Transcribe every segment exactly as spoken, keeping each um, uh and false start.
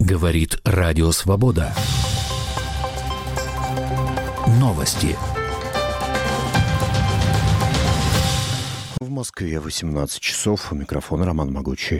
Говорит Радио Свобода. Новости. В Москве восемнадцать часов. У микрофона Роман Могучий.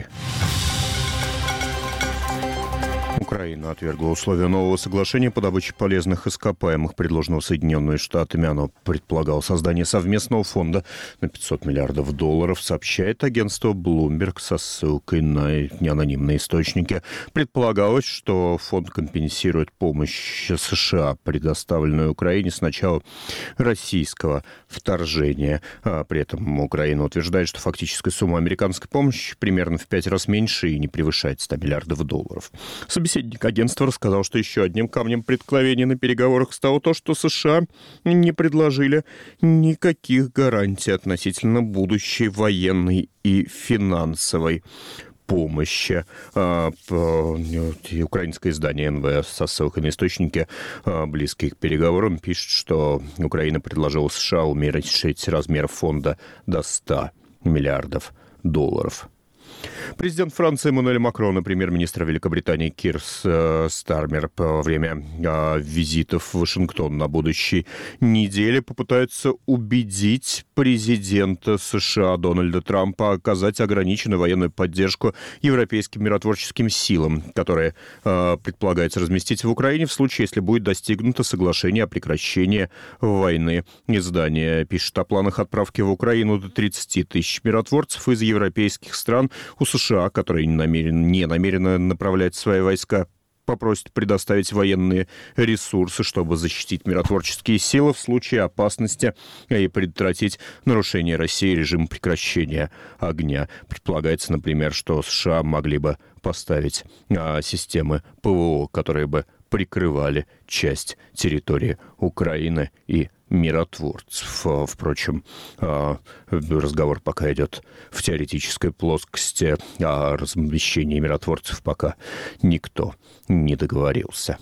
Украина отвергла условия нового соглашения по добыче полезных ископаемых, предложенного Соединенными Штатами. Оно предполагало создание совместного фонда на пятьсот миллиардов долларов, сообщает агентство Bloomberg со ссылкой на неанонимные источники. Предполагалось, что фонд компенсирует помощь США, предоставленную Украине с начала российского вторжения. А при этом Украина утверждает, что фактическая сумма американской помощи примерно в пять раз меньше и не превышает сто миллиардов долларов. Собеседник агентства рассказал, что еще одним камнем преткновения на переговорах стало то, что США не предложили никаких гарантий относительно будущей военной и финансовой помощи. Украинское издание эн вэ со ссылкой на источники, близкие к переговорам, пишет, что Украина предложила США уменьшить размер фонда до ста миллиардов долларов. Президент Франции Эммануэль Макрон и премьер-министр Великобритании Кир Стармер во время визитов в Вашингтон на будущей неделе попытаются убедить президента США Дональда Трампа оказать ограниченную военную поддержку европейским миротворческим силам, которые предполагается разместить в Украине в случае, если будет достигнуто соглашение о прекращении войны. Издание пишет о планах отправки в Украину до тридцати тысяч миротворцев из европейских стран. У США, которые не намерены, не намерены направлять свои войска, попросят предоставить военные ресурсы, чтобы защитить миротворческие силы в случае опасности и предотвратить нарушение России режима прекращения огня. Предполагается, например, что США могли бы поставить а, системы ПВО, которые бы прикрывали часть территории Украины и миротворцев. Впрочем, разговор пока идет в теоретической плоскости, а о размещении миротворцев пока никто не договорился.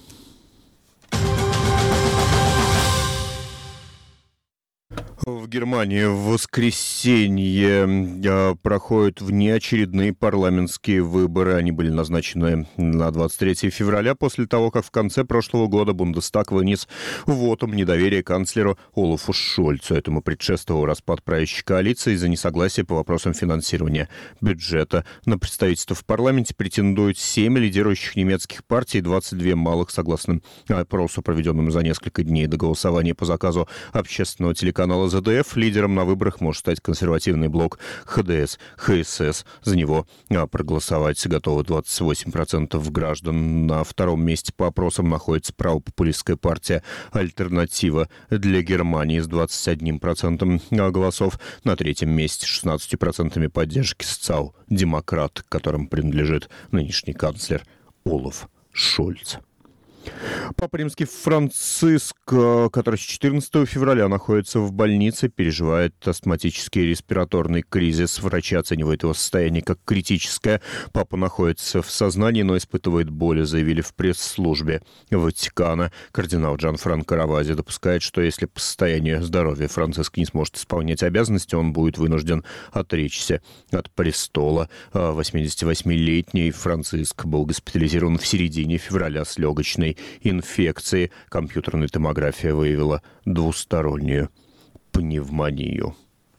В Германии в воскресенье проходят внеочередные парламентские выборы. Они были назначены на двадцать третьего февраля, после того, как в конце прошлого года Бундестаг вынес вотум недоверия канцлеру Олафу Шольцу. Этому предшествовал распад правящей коалиции из-за несогласия по вопросам финансирования бюджета. На представительство в парламенте претендуют семь лидирующих немецких партий и двадцать две малых, согласно опросу, проведенному за несколько дней до голосования по заказу общественного телеканала зэ дэ эф. Лидером на выборах может стать консервативный блок ха дэ эс ха эс эс. За него проголосовать готовы двадцать восемь процентов граждан. На втором месте по опросам находится правопопулистская партия «Альтернатива для Германии» с двадцать одним процентом голосов. На третьем месте шестнадцатью процентами поддержки социал-демократ, которым принадлежит нынешний канцлер Олаф Шольц. Папа Римский Франциск, который с четырнадцатого февраля находится в больнице, переживает астматический респираторный кризис. Врачи оценивают его состояние как критическое. Папа находится в сознании, но испытывает боли, заявили в пресс-службе Ватикана. Кардинал Джанфранко Равази допускает, что если по состоянию здоровья Франциск не сможет исполнять обязанности, он будет вынужден отречься от престола. восьмидесятивосьмилетний Франциск был госпитализирован в середине февраля с легочной инфекции. Компьютерная томография выявила двустороннюю пневмонию.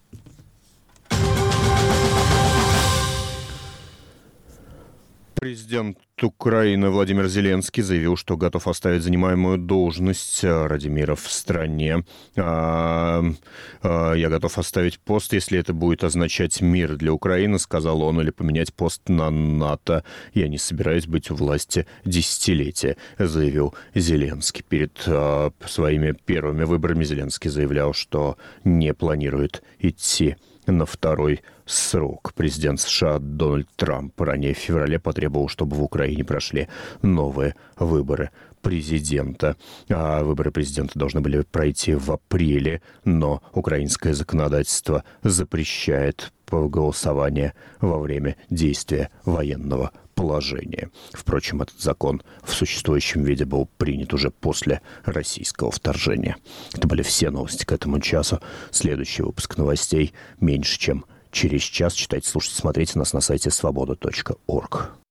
Президент Украины Владимир Зеленский заявил, что готов оставить занимаемую должность ради мира в стране. «Я готов оставить пост, если это будет означать мир для Украины», — сказал он, — «или поменять пост на НАТО. Я не собираюсь быть у власти десятилетия», — заявил Зеленский. Перед своими первыми выборами Зеленский заявлял, что не планирует идти на второй срок. Президент США Дональд Трамп ранее в феврале потребовал, чтобы в Украине прошли новые выборы президента. А выборы президента должны были пройти в апреле, но украинское законодательство запрещает голосование во время действия военного положения. Впрочем, этот закон в существующем виде был принят уже после российского вторжения. Это были все новости к этому часу. Следующий выпуск новостей меньше чем через час. Читайте, слушайте, смотрите нас на сайте свобода точка орг.